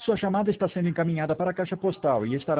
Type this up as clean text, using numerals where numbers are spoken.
Sua chamada está sendo encaminhada para a caixa postal e estará